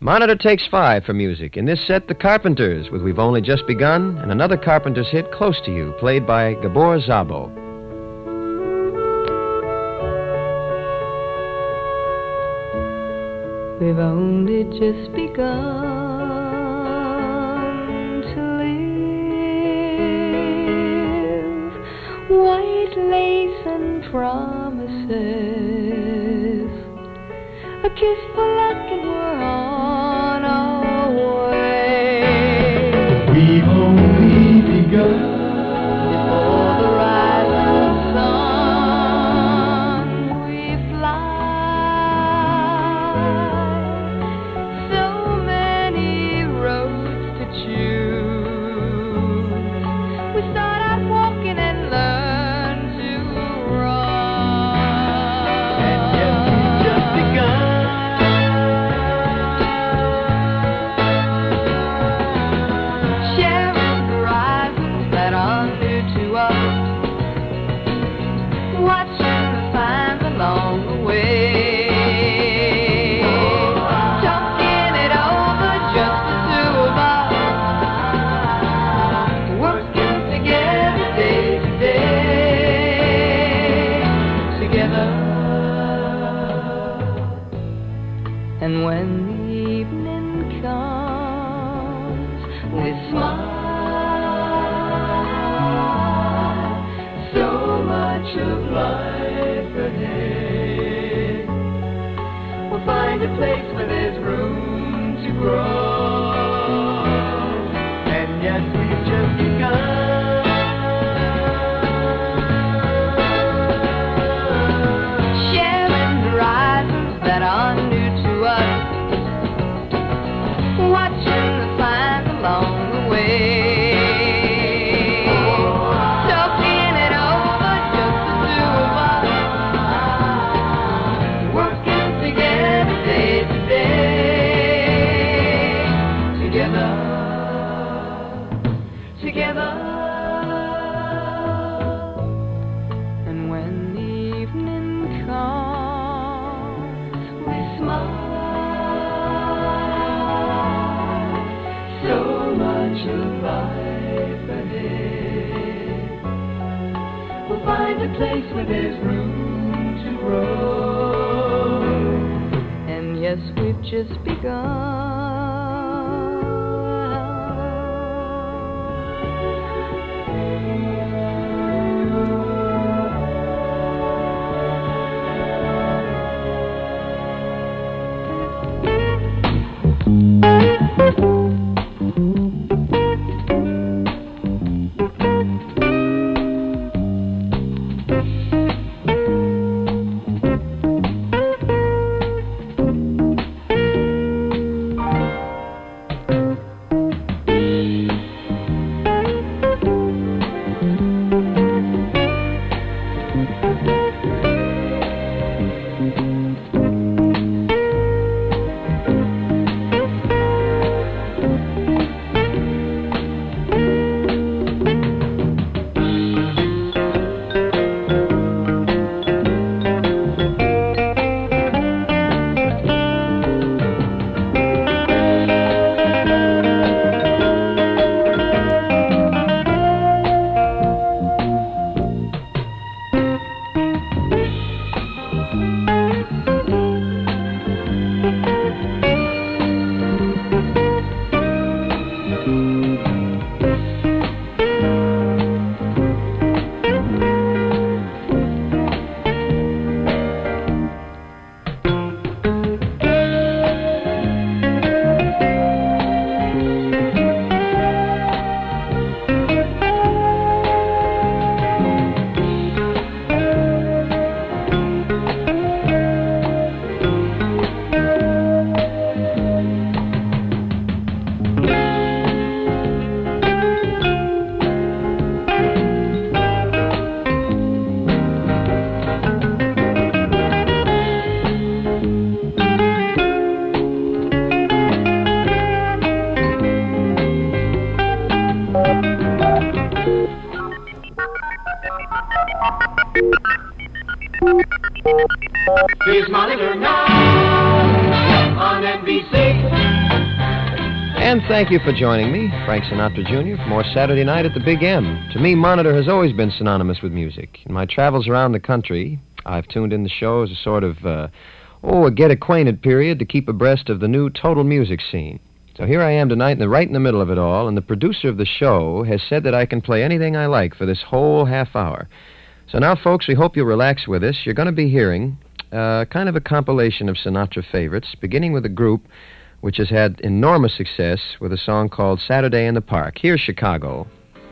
Monitor takes 5 for music. In this set, The Carpenters, with We've Only Just Begun, and another Carpenters hit, Close to You, played by Gabor Szabo. We've only just begun to live, white lace and promises, a kiss for luck and we're on our way. We've only begun. Before the rising sun we fly, so many roads to choose. We start out walking and learn to run. And yet we've just begun. Sharing horizons that are new to us, watching the signs along the way, talking it over just the two of us, working together day to day, together. And when the evening comes, we smile. So much of life ahead. We'll find a place where there's room to grow. And yet we've just begun. Sharing horizons that are new to us, watching the signs along the way, talking it over just the two of us, working together day to day, together, together. And when the evening comes, we smile. So much of life ahead. We'll find a place where there's room to grow. And yes, we've just begun. And thank you for joining me, Frank Sinatra Jr., for more Saturday Night at the Big M. To me, Monitor has always been synonymous with music. In my travels around the country, I've tuned in the show as a sort of, a get-acquainted period to keep abreast of the new total music scene. So here I am tonight, right in the middle of it all, and the producer of the show has said that I can play anything I like for this whole half hour. So now, folks, we hope you'll relax with us. You're going to be hearing kind of a compilation of Sinatra favorites, beginning with a group which has had enormous success with a song called Saturday in the Park. Here's Chicago.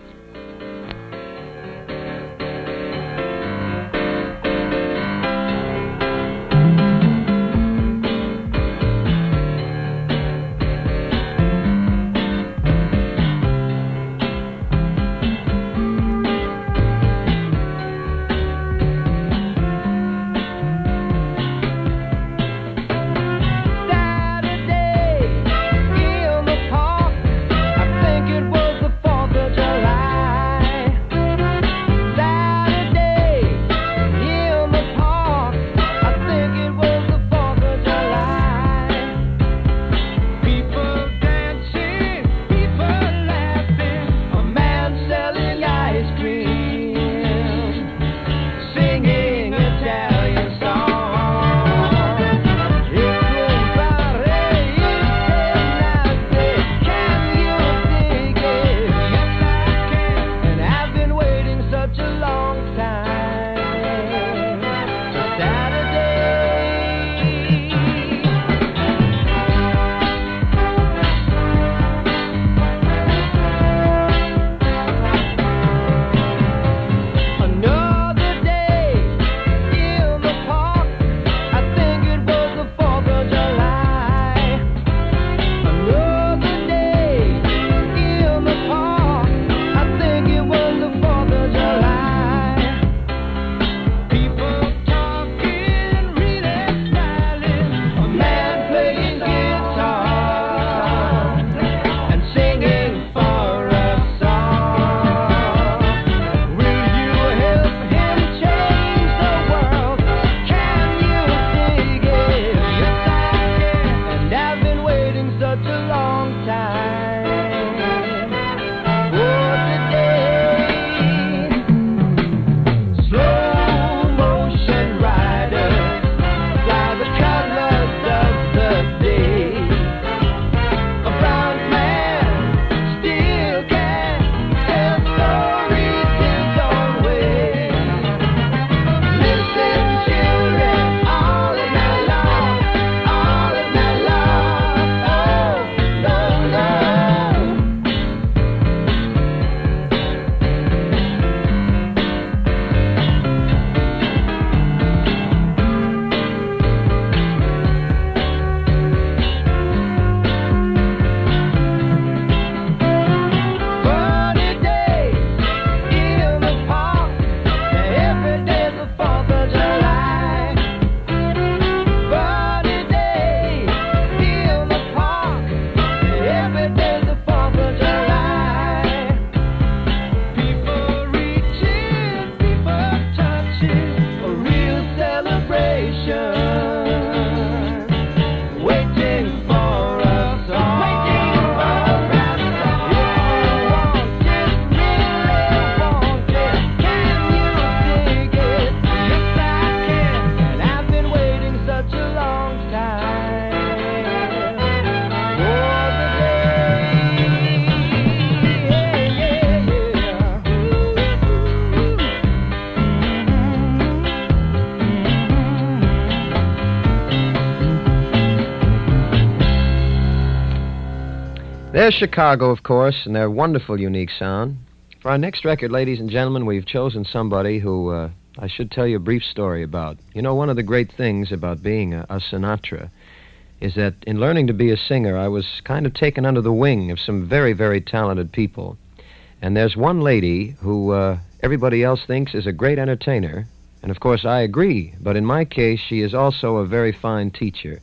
There's Chicago, of course, and their wonderful, unique sound. For our next record, ladies and gentlemen, we've chosen somebody who I should tell you a brief story about. You know, one of the great things about being a Sinatra is that in learning to be a singer, I was kind of taken under the wing of some very, very talented people. And there's one lady who everybody else thinks is a great entertainer, and of course I agree, but in my case, she is also a very fine teacher.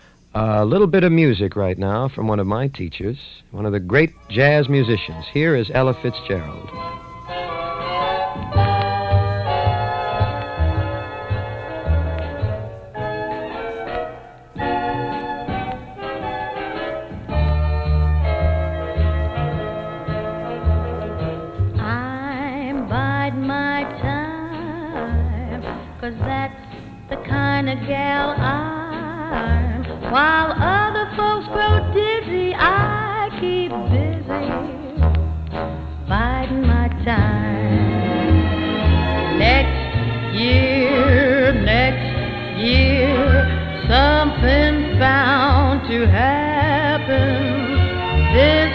A little bit of music right now from one of my teachers, one of the great jazz musicians. Here is Ella Fitzgerald. happens this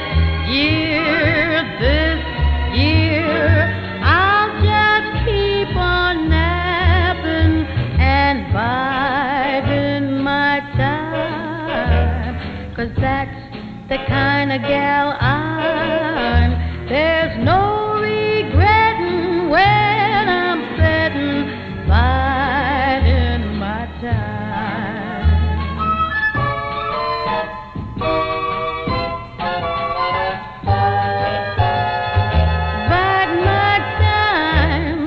year, I'll just keep on napping and biding my time, 'cause that's the kind of gal I'm. There's no regretting when I'm sitting biding my time. Bide my time.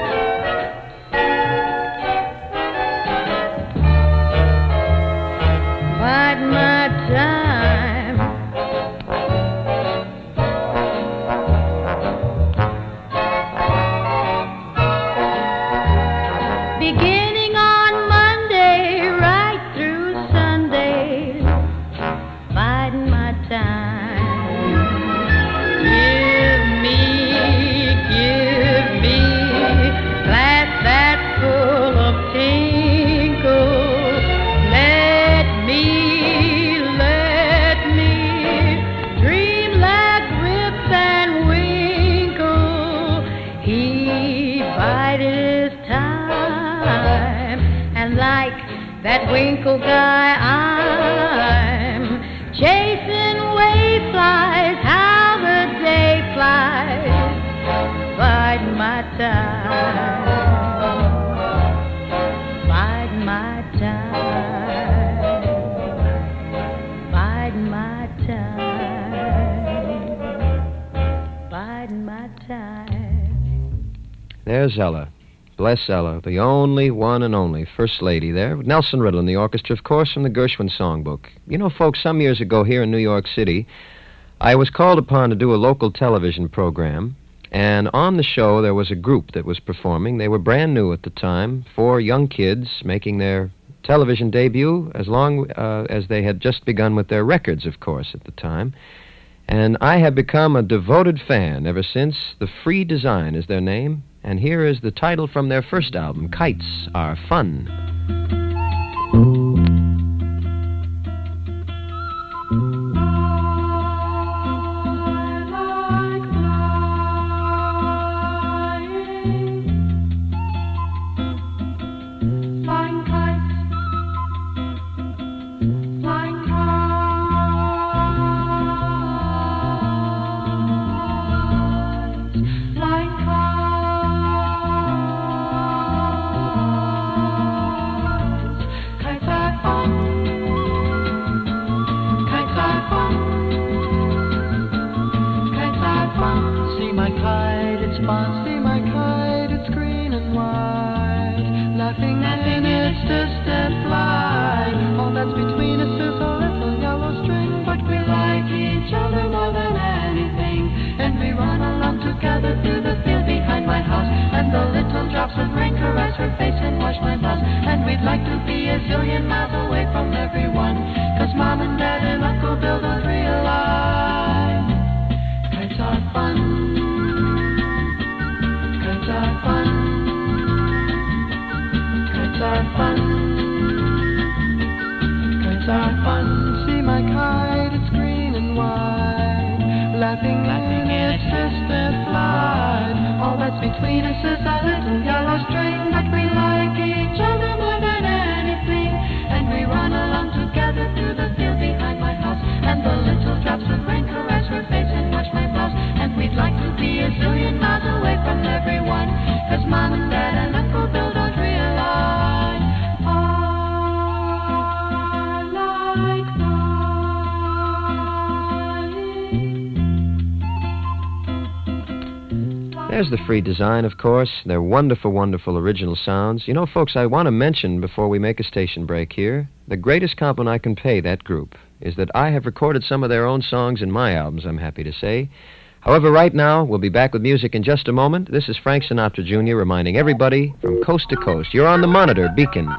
Bide my time. Beginning on Monday, right through Sunday, biding my time. Give me glass that's full of tinkle. Let me dream like Rip and Winkle. He bided his time, and like that Winkle guy, I'm chasing wayflies. How the day flies, bide my time, bide my time, bide my time, bide my time. There's Ella. Bless Ella, the only one and only First Lady there, with Nelson Riddle in the orchestra, of course, from the Gershwin Songbook. You know, folks, some years ago here in New York City, I was called upon to do a local television program, and on the show there was a group that was performing. They were brand new at the time, 4 young kids making their television debut as long as they had just begun with their records, of course, at the time. And I have become a devoted fan ever since. The Free Design is their name, and here is the title from their first album, Kites Are Fun. Between us is a little yellow string, but we like each other more than anything. And we run along together through the field behind my house. And the little drops of rain caress her face and wash my blouse. And we'd like to be a zillion miles away from everyone, 'cause Mom and Dad and Uncle Bill don't realize I like There's the Free Design, of course. They're wonderful, wonderful original sounds. You know, folks, I want to mention before we make a station break here, the greatest compliment I can pay that group is that I have recorded some of their own songs in my albums, I'm happy to say. However, right now, we'll be back with music in just a moment. This is Frank Sinatra Jr. reminding everybody from coast to coast, you're on the Monitor Beacon.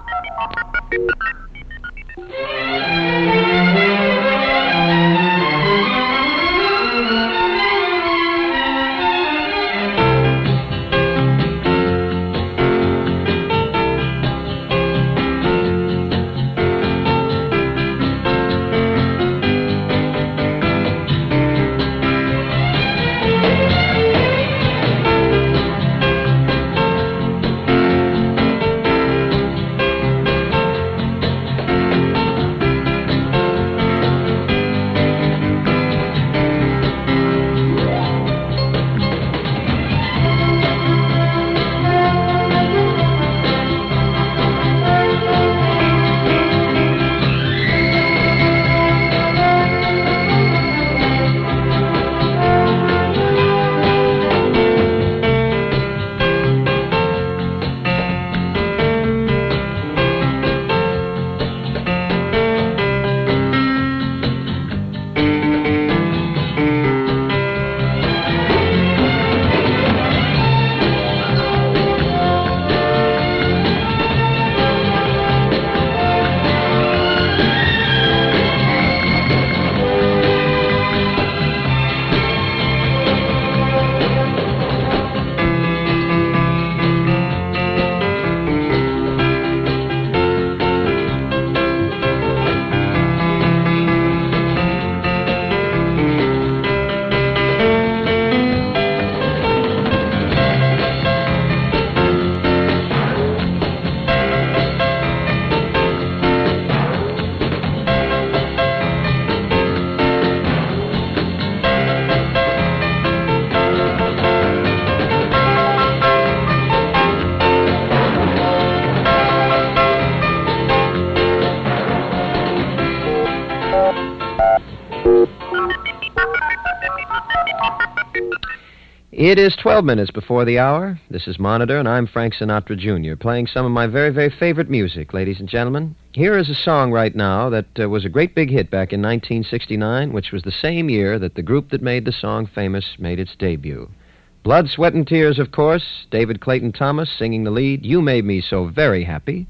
It is 12 minutes before the hour. This is Monitor, and I'm Frank Sinatra Jr., playing some of my very, very favorite music, ladies and gentlemen. Here is a song right now that was a great big hit back in 1969, which was the same year that the group that made the song famous made its debut. Blood, Sweat, and Tears, of course. David Clayton Thomas singing the lead. You Made Me So Very Happy.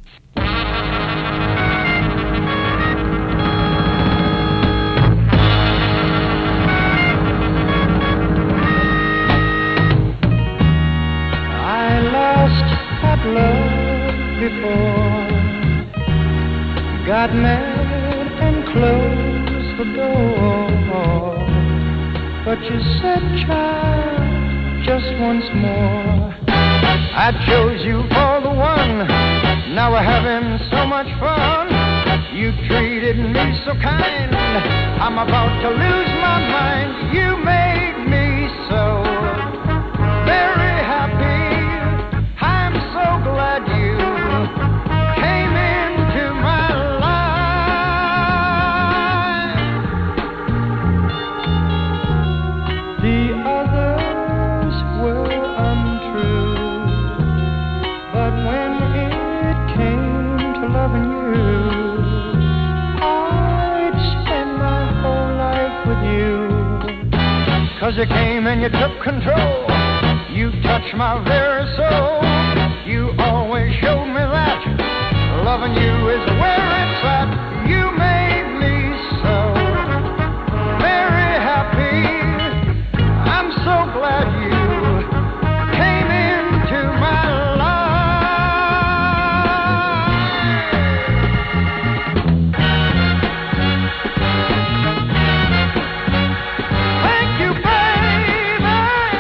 Love before, got mad and closed the door, but you said, child, just once more. I chose you for the one, now we're having so much fun. You treated me so kind, I'm about to lose my mind. You made me so very happy. So glad you came into my life. The others were untrue, but when it came to loving you, I'd spend my whole life with you. 'Cause you came and you took control, you touched my very soul. You always showed me that loving you is where it's at. You made me so very happy. I'm so glad you came into my Thank you, baby.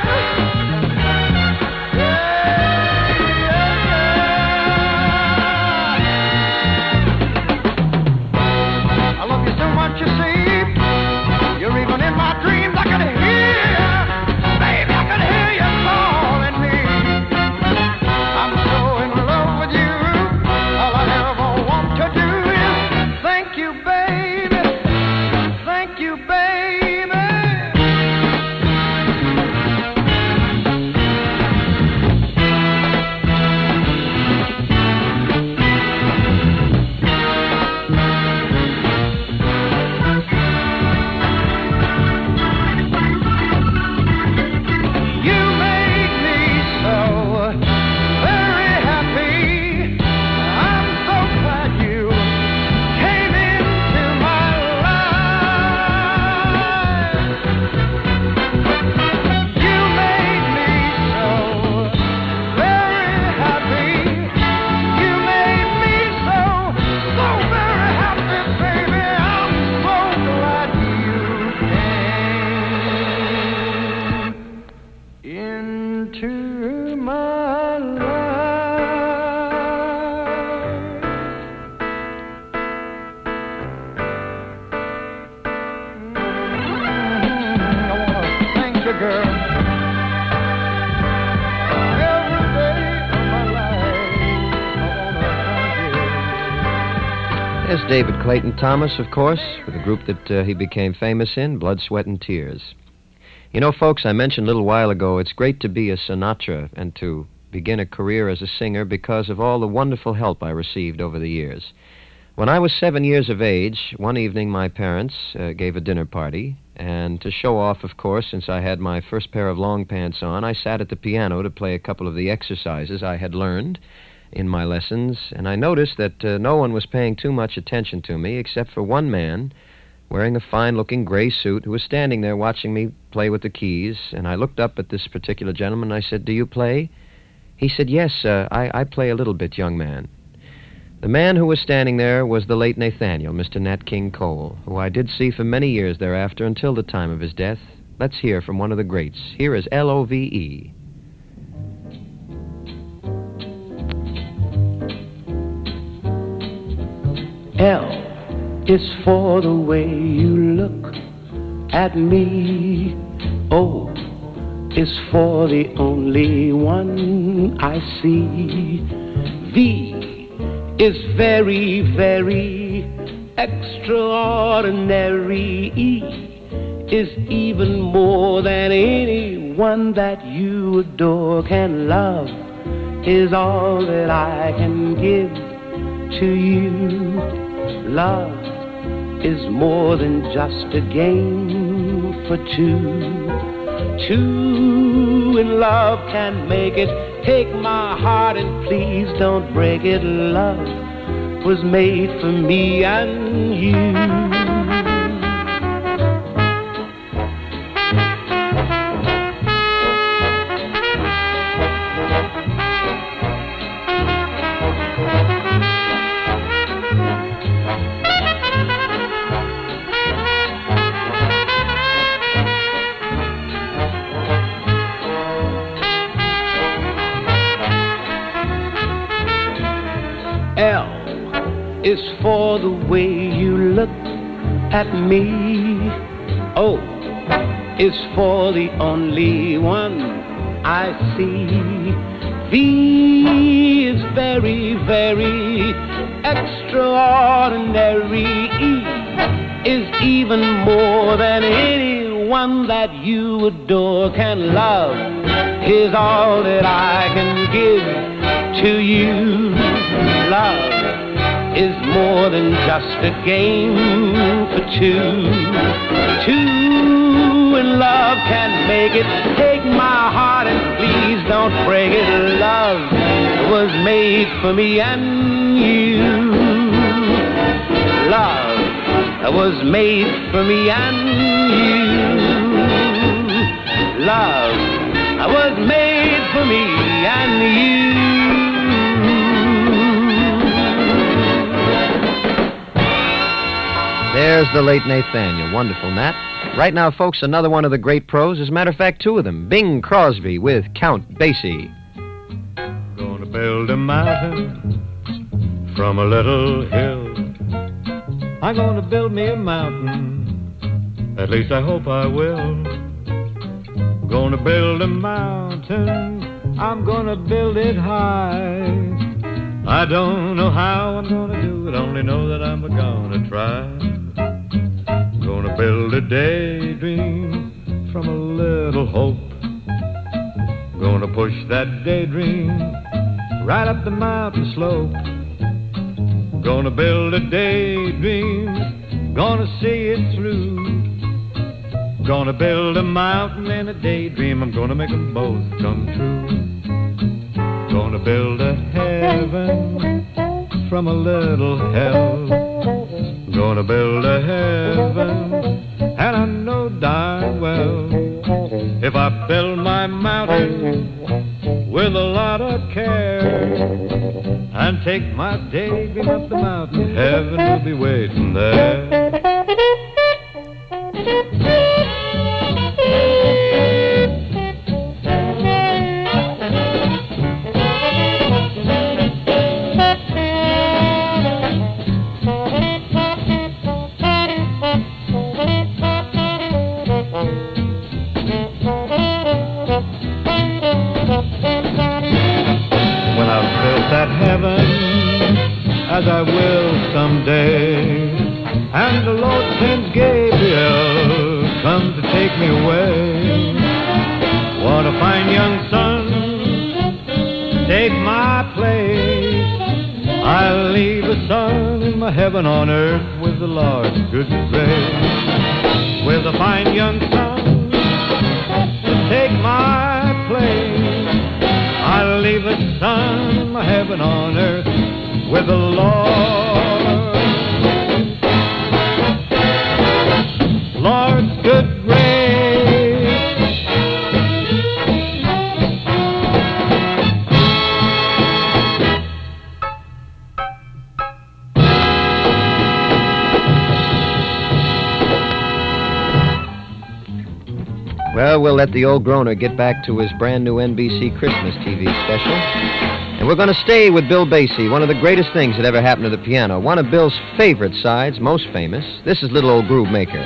You see, you're even in my dreams. I can hear, baby, I can hear you calling me. I'm so in love with you. All I ever want to do is thank you, baby. Thank you, baby. There's David Clayton Thomas, of course, with the group that he became famous in, Blood, Sweat, and Tears. You know, folks, I mentioned a little while ago, it's great to be a Sinatra and to begin a career as a singer because of all the wonderful help I received over the years. When I was 7 years of age, one evening my parents gave a dinner party, and to show off, of course, since I had my first pair of long pants on, I sat at the piano to play a couple of the exercises I had learned in my lessons, and I noticed that no one was paying too much attention to me except for one man wearing a fine-looking gray suit who was standing there watching me play with the keys, and I looked up at this particular gentleman and I said, "Do you play?" He said, "Yes, I play a little bit, young man." The man who was standing there was the late Nathaniel, Mr. Nat King Cole, who I did see for many years thereafter until the time of his death. Let's hear from one of the greats. Here is L-O-V-E. L is for the way you look at me. O is for the only one I see. V is very, very extraordinary. E is even more than anyone that you adore can love is all that I can give to you. Love is more than just a game for two. Two in love can make it. Take my heart and please don't break it. Love was made for me and you. L is for the way you look at me. O is for the only one I see. V is very, very extraordinary. E is even more than anyone that you adore can love. Is all that I can give to you. Love is more than just a game for two. Two in love can make it. Take my heart and please don't break it. Love was made for me and you. Love was made for me and you. Love was made for me and you. There's the late Nathaniel. Wonderful, Nat. Right now, folks, another one of the great pros. As a matter of fact, two of them. Bing Crosby with Count Basie. Gonna build a mountain from a little hill. I'm gonna build me a mountain. At least I hope I will. Gonna build a mountain. I'm gonna build it high. I don't know how I'm gonna do it, only know that I'm gonna try. Gonna build a daydream from a little hope. Gonna push that daydream right up the mountain slope. Gonna build a daydream, gonna see it through. Gonna build a mountain and a daydream, I'm gonna make them both come true. Gonna build a heaven from a little hell. Gonna build a heaven, and I know darn well, if I build my mountain with a lot of care and take my daydream up the mountain, heaven will be waiting there. As I will someday, and the Lord sends Gabriel come to take me away. What a fine young son to take my place. I'll leave the sun in my heaven on earth with the Lord's goodness grace. With a fine young son to take my place, I'll leave the sun in my heaven on earth with the Lord's good grace. Well, we'll let the old groaner get back to his brand new NBC Christmas TV special. And we're going to stay with Bill Basie, one of the greatest things that ever happened to the piano. One of Bill's favorite sides, most famous. This is Little Old Groove Maker.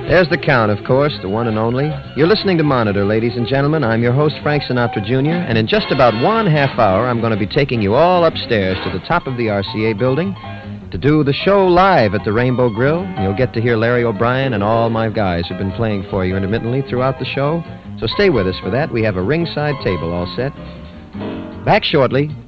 There's the count, of course, the one and only. You're listening to Monitor, ladies and gentlemen. I'm your host, Frank Sinatra Jr., and in just about 1/2 hour, I'm going to be taking you all upstairs to the top of the RCA building to do the show live at the Rainbow Grill. You'll get to hear Larry O'Brien and all my guys who've been playing for you intermittently throughout the show. So stay with us for that. We have a ringside table all set. Back shortly